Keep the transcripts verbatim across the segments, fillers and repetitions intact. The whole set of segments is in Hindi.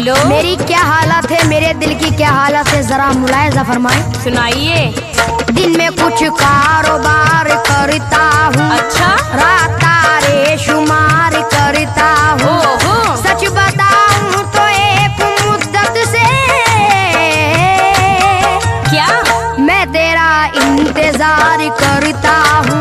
बोलो। मेरी क्या हालत है, मेरे दिल की क्या हालत है, जरा मुलायजा फरमाए। सुनाइए। दिन में कुछ कारोबार करता हूँ, अच्छा। रात तारे शुमार करता हूँ। सच बताऊँ तो एक मुद्दत से क्या मैं तेरा इंतजार करता हूँ।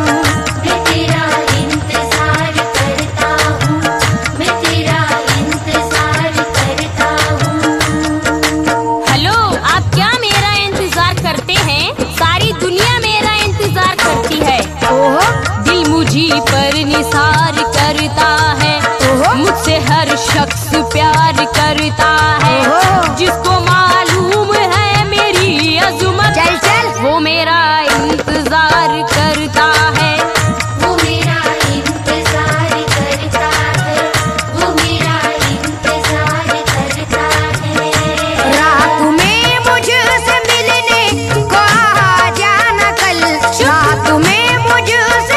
पर निसार करता है, मुझसे हर शख्स प्यार करता है। जिसको मालूम है मेरी अज़मत, चल चल वो मेरा इंतजार करता है। वो मेरा इंतजार करता है, वो मेरा इंतजार करता है। रात में मुझसे मिलने को आ जाना कल, रात में मुझसे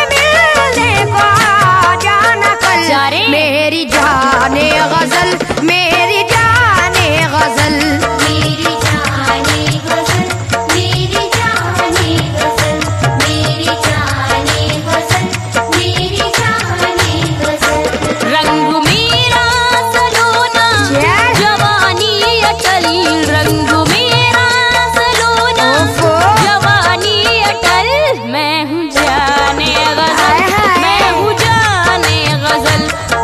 मेरी जाने गजल, मेरी जाने गजल, मेरी जाने गजल, मेरी जाने गजल, मेरी जाने गजल, मेरी जाने गजल। रंग मेरा सलोना जवानी अटल, रंग मेरा सलोना जवानी अटल। मैं हूँ जाने गजल, मैं हूँ जाने गजल।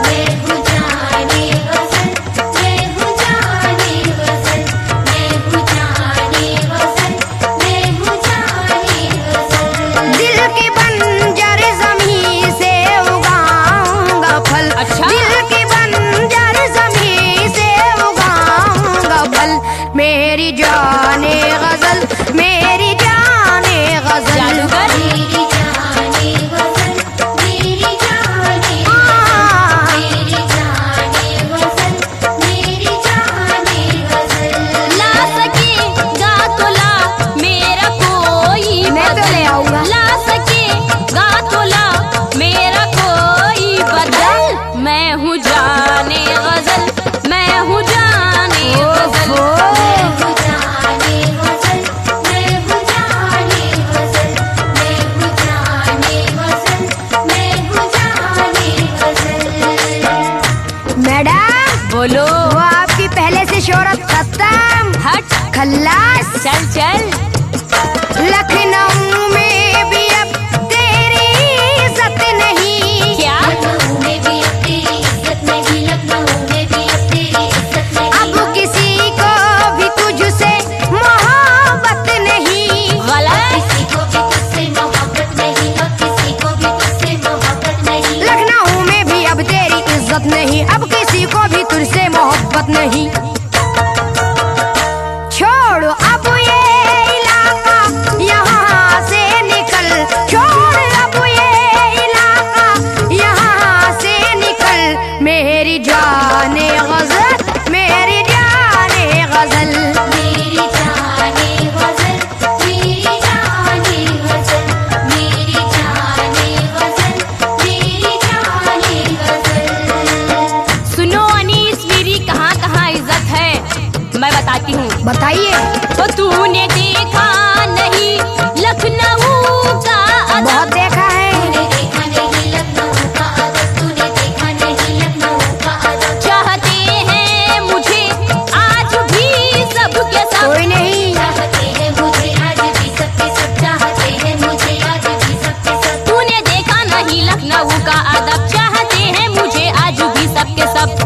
मेरी जाने गजल, मेरी जाने गजल, जादूगर। मेरी जाने गजल, मेरी जाने मेरी जाने गजल, मेरी जाने गजल। ला सकेगा तो ला मेरा कोई मैं तो ले आऊंगा। ला सकेगा तो ला मेरा कोई बदल। मैं हूँ जाने गजल, मैं हूँ जाने गजल। मैडम बोलो। वो आपकी पहले से शोहरत खत्म। हट खल्लास। चल चल। लखनऊ में भी अब तेरी इज्जत नहीं। क्या लखनऊ में भी अब तेरी इज्जत नहीं, लखनऊ में भी अब तेरी इज्जत नहीं। अब किसी को भी तुझसे मोहब्बत नहीं। गलत। किसी को भी तुझसे मोहब्बत नहीं, अब किसी को भी तुझसे मोहब्बत नहीं। लखनऊ में भी अब तेरी इज्जत नहीं, अब किसी को भी तुझसे मोहब्बत नहीं। छोड़ अब ये इलाका, यहाँ से निकल। छोड़ अब ये इलाका, यहाँ से निकल। मेरी जाने गजल, मेरी जाने गजल, मेरी जाने गजल, मेरी जाने गजल, मेरी जाने गजल, मेरी जाने गजल। सुनो अनीस, मेरी कहाँ कहाँ इज्जत है मैं बताती हूँ। बताइए। तो तूने देखा नहीं लखनऊ का अदब। बहुत देखा है। तूने देखा नहीं लखनऊ का अदब, तूने देखा नहीं लखनऊ का अदब। चाहते हैं मुझे आज भी सबके सब। कोई नहीं। चाहते हैं मुझे आज भी सबके सब, चाहते हैं मुझे आज भी सबके सब। तूने देखा नहीं लखनऊ का अदब, चाहते हैं मुझे आज भी सबके सब।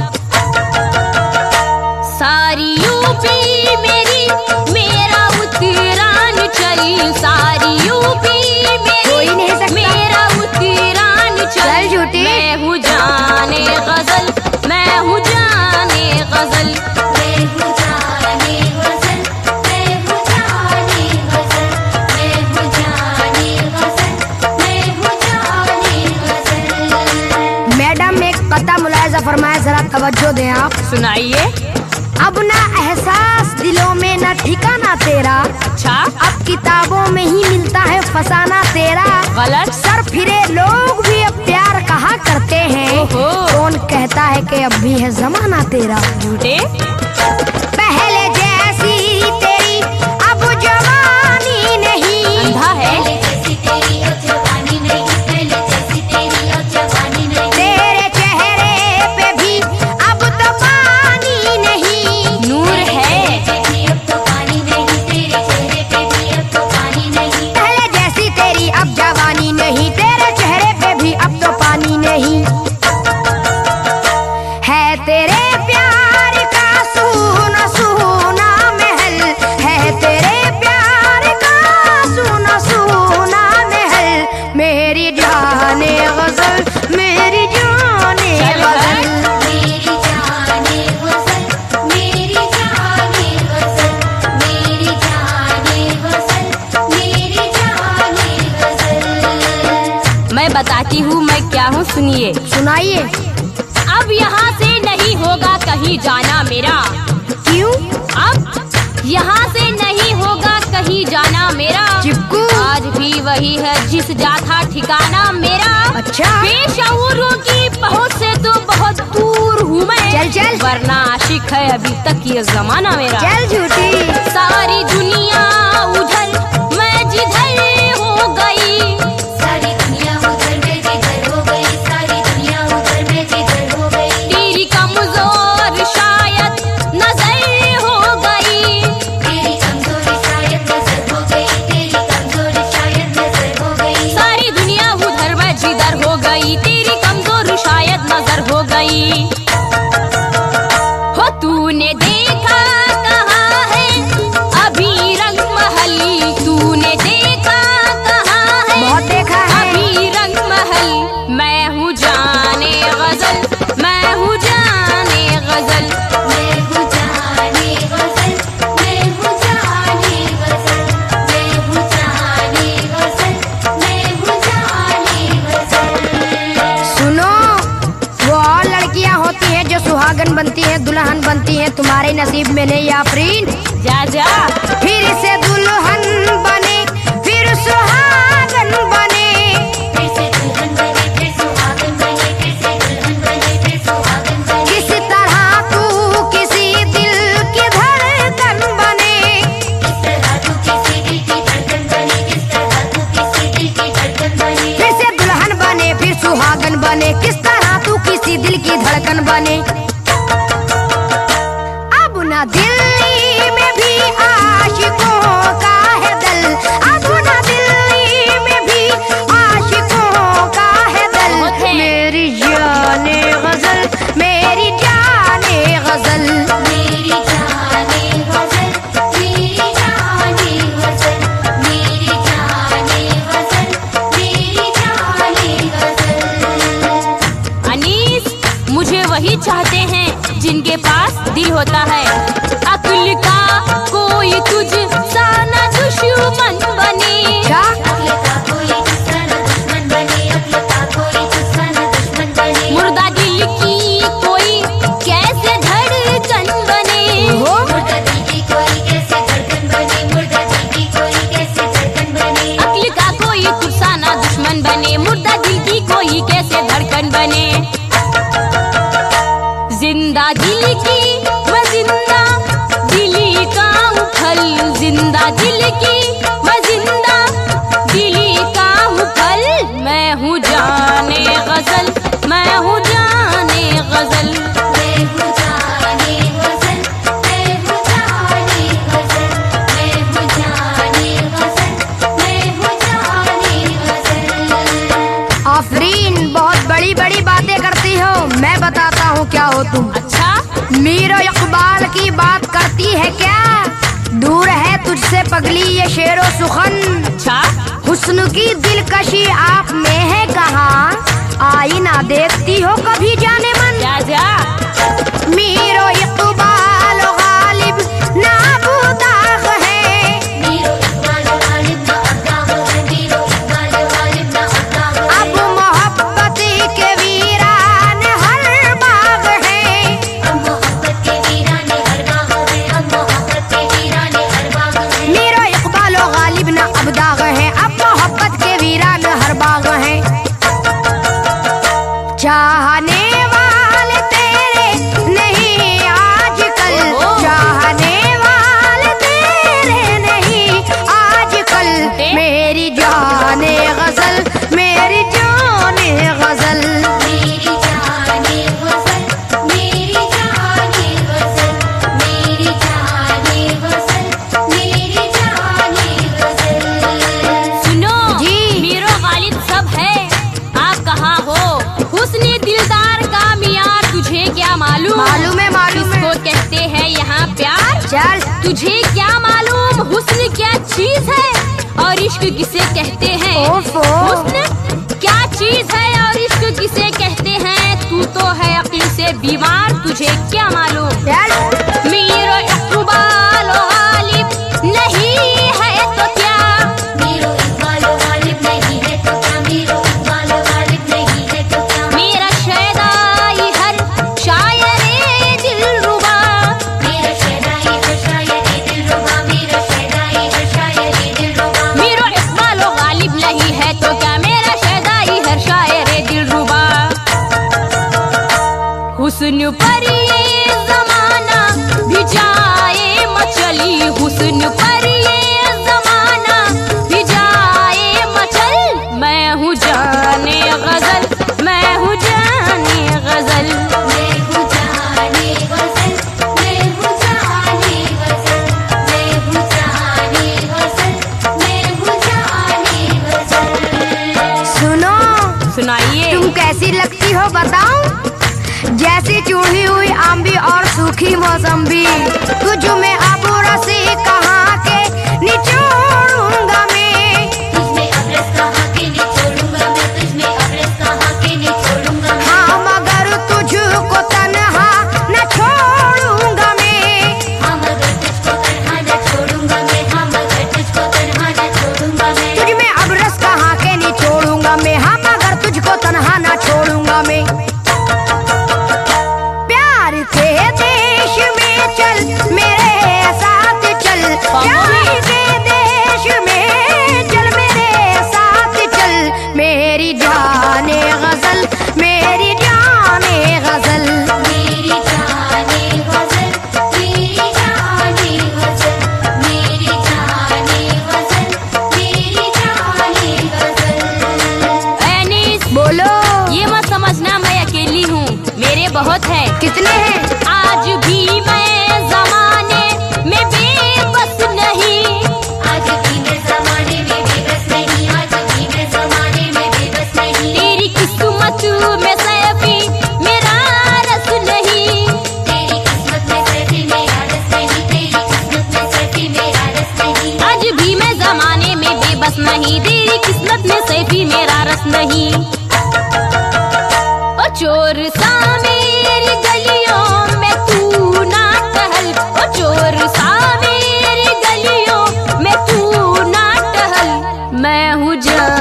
सारी यूपी मेरी, मेरा उत्तरांचल। सारी यूपी कोई नहीं मेरी, सकता। मेरा उत्तरांचल। चल झूठी। मैं हूँ जाने गजल, मैं हूँ जाने गजल। मैं हूँ जाने गजल, मैं हूँ जाने गजल, मैं हूँ जाने गजल, मैं हूँ जाने गजल। मैडम एक कता मुलायजा फरमाया, जरा तवज्जो दें आप। सुनाइए। अब ना एहसास दिलों में ना ठिकाना तेरा। अच्छा। अब किताबों में ही मिलता है फसाना तेरा। गलत। सर फिरे लोग भी अब प्यार कहा करते हैं। ओहो। कौन कहता है कि अब भी है जमाना तेरा। झूठे। सुनिए। सुनाइए। अब यहाँ से नहीं होगा कहीं जाना मेरा। क्यों? अब यहाँ से नहीं होगा कहीं जाना मेरा। चिपकू। आज भी वही है जिस जाता ठिकाना मेरा। अच्छा। बेशऊरों की पहुँच से तो बहुत दूर हूँ मैं। चल चल। वरना आशिक है अभी तक ये जमाना मेरा। चल झूठी। सारी दुनिया उधर मैं जिधर हो गई। सारी दुनिया उधर मैं जिधर हो गई। सारी दुनिया उधर मैं जिधर हो गई। तेरी कमजोर शायद नजर हो गई। तेरी कमजोरी शायद नजर हो गई। तेरी कमजोरी शायद नजर हो गई। सारी दुनिया उधर मैं जिधर हो गई। तेरी कमजोर शायद नजर हो गई। हो तूने देखा कहाँ है अभी रंग महल। तूने देखा कहाँ है बहुत देखा है। अभी रंग महल। मैं हूँ जाने गजल। मैं हूँ जाने गजल। मैं हूँ जाने गजल। मैं हूँ जाने गजल। मैं हूँ जाने गजल। मैं हूँ जाने गजल। सुनो, वो और लड़कियां होती हैं जो सुहागन बनती हैं, दुल्हन बनती हैं। तुम्हारे नसीब में नहीं आफरीन। जा जा। फिर से दुल्हन बने, फिर सुहागन बने। फिर से दुल्हन बने, फिर सुहागन बने। फिर से दुल्हन बने, फिर सुहागन बने। किस तरह तू किसी दिल की धड़कन बने। किस तरह तू किसी दिल की धड़कन बनी। किस तरह तू किसी दिल की धड़कन बनी। फिर से दुल्हन बने, फिर सुहागन बने। किस तरह तू किसी दिल की धड़कन बने। अब न दिल्ली में भी आशिकों का है दल। अब न दिल्ली में भी आशिकों का है दल। बहुत है। मेरी जाने गजल, मेरी जाने गजल। मेरी जाने गजल। मेरी जाने गजल। मेरी जाने गजल। मेरी जाने गजल। अनीस, मुझे वही चाहते हैं जिनके पास दिल होता है। अक्ल का कोई तुझ सा न दुश्मन बने। क्या? अक्ल का कोई तुझसा न दुश्मन बने। अक्ल का कोई तुझसा न दुश्मन बने। मुर्दा दिल की कोई कैसे धड़कन बने। हो मुर्दा दिल की कोई कैसे धड़कन बने। मुर्दा दिल की कोई कैसे धड़कन बने। अक्ल का कोई तुझ सा न दुश्मन बने। मुर्दा दिल की कोई कैसे धड़कन बने। जिंदा दिल की मैं जिंदा दिली का हूँ फल। जिंदा दिल की मैं जिंदा दिली का हूँ फल। मैं हूँ जाने गजल। मैं हूँ जाने गजल। मैं हूँ जाने गजल। मैं हूँ जाने गजल। मैं हूँ जाने गजल। मैं हूँ जाने गजल। आफरीन, बहुत बड़ी बड़ी बातें करती हो। मैं बताता हूँ क्या हो तुम। अच्छा। मीर इकबाल की बात करती है क्या? दूर है तुझसे पगली ये शेरो सुखन। अच्छा। हुस्न की दिलकशी आप में है कहाँ? आईना देखती हो कभी जाने मन। जा जा। मीर इकबाल गालिब ना बुदाग है। मीरो इकबाल गालिब ना अब्दाग है। मीरो इकबाल गालिब ना अब्दाग है। अब मोहब्बत के वीरान हर बाग है। अब मोहब्बत के वीराने हर बाग है। अब मोहब्बत के वीराने हर बाग है। मीर इकबाल गालिब ना अब्दाग है। अब मोहब्बत के वीरान हर बाग है। चाहने वाले तेरे नहीं आजकल। चाहने वाले तेरे नहीं आजकल। मेरी जाने गजल, मेरी जाने गजल। मेरी जाने गजल। मेरी जाने गजल। मेरी जाने गजल। मेरी जाने गजल। सुनो जी। मीरो गालिब सब है। आप कहाँ हो? हुस्न दिलदार का मियार तुझे क्या मालूम? मालूम है, मालूम है। किसको कहते हैं यहाँ प्यार? चल तुझे क्या मालूम हुस्न क्या चीज है और इश्क किसे कहते हैं? ओफो। हुस्न क्या चीज है और इश्क किसे कहते हैं? तू तो है अक्ल से बीमार, तुझे क्या मालूम? चल। मीरो इकबाल गालिब नहीं है तो क्या? मीरो इकबाल गालिब नहीं है तो क्या? मीरो इकबाल गालिब नहीं है तो क्या? कैसी लगती हो बताऊं? जैसी चूड़ी हुई आंबी और सूखी मौसम्बी। तुझ में अब रस कहाँ के निचोड़ूंगा मैं, तुझमें अब रस कहाँ के निचोड़ूंगा मैं, तुझमें अब रस कहाँ के निचोड़ूंगा मैं। हाँ मगर तुझको तन्हा न छोड़ूंगा मैं, हाँ मगर तुझको तन्हा न छोड़ूंगा मैं, हाँ मगर तुझको तन्हा न छोड़ूंगा मैं। तुझ में अब रस कहाँ के निचोड़ूंगा मैं, हाँ मगर तुझको तन्हा न छोड़ूंगा मैं। प्यार के देश में चल मेरे साथ चल, प्यार के देश में चल मेरे साथ चल, मेरी जाने गजल, मेरी जाने गजल। मेरी जाने गजल, मेरी जाने गजल, मेरी जाने गजल, मेरी जाने गजल। एनिस, बोलो। ये मत समझना मैं अकेली हूँ, मेरे बहुत है। कितने हैं? आज भी मैं जमाने में बेबस नहीं, आज भी मैं जमाने में बेबस नहीं, आज भी मैं जमाने में बेबस नहीं। तेरी किस्मत में सैफी मेरा रस नहीं, तेरी किस्मत में सैफी मेरा रस नहीं, तेरी किस्मत में सैफी मेरा रस नहीं। आज भी मैं जमाने में बेबस नहीं, तेरी किस्मत में सैफी मेरा रस नहीं। ओ चोर सा मेरी गलियों में तू ना टहल, ओ चोर सा मेरी गलियों में तू ना टहल, मैं हूँ जान